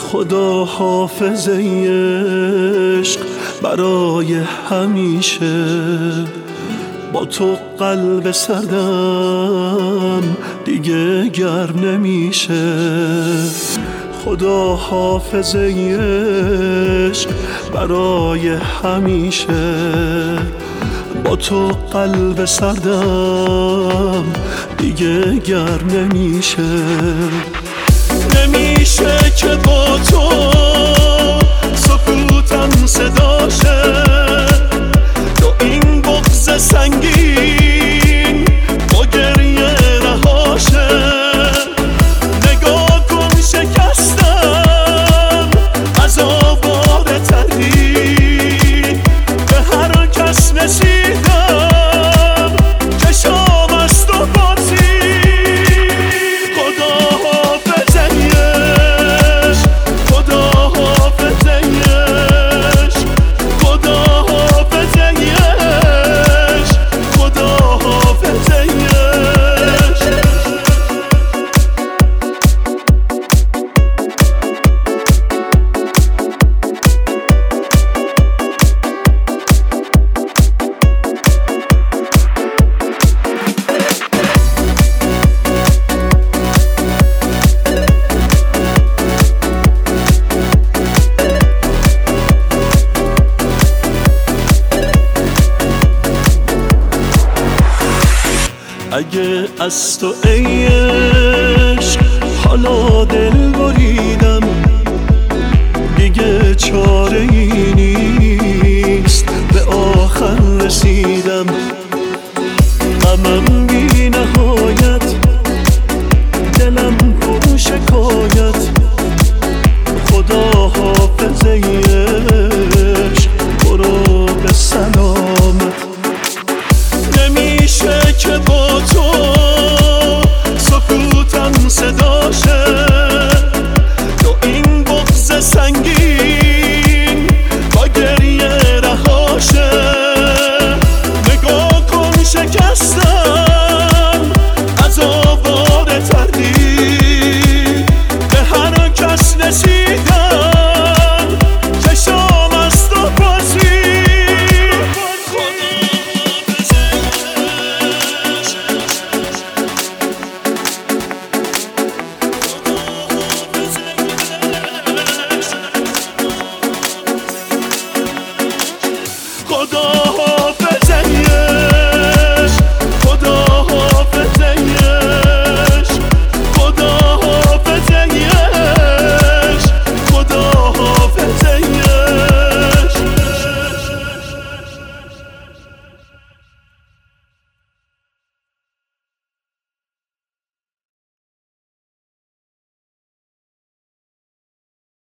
خدا حافظه عشق برای همیشه، با تو قلب سردم دیگه گرم نمیشه. خدا حافظه عشق برای همیشه، با تو قلب سردم دیگه گرم نمیشه. نمیشه که با تو سکوتم صداشه، تو این بغض سنگین با گریه رهاشه. نگاه کن شکستم از آوار تردید، به هر کس رسیدم که شام است و باطی. اگه از تو ای عشق حالا دل بریدم، دیگه چاره ای نیست، به آخر رسیدم. غمم بی نهایت، دلم پر شکایت. خدا حافظه عشق برو به سلامت. نمیشه که با تو سکوتم صداشه، تو این بغض سنگین با گریه رهاشه. نگاه کن شکستم از آوار تردید، به هر کس رسیدم که شام است و بازی. خدا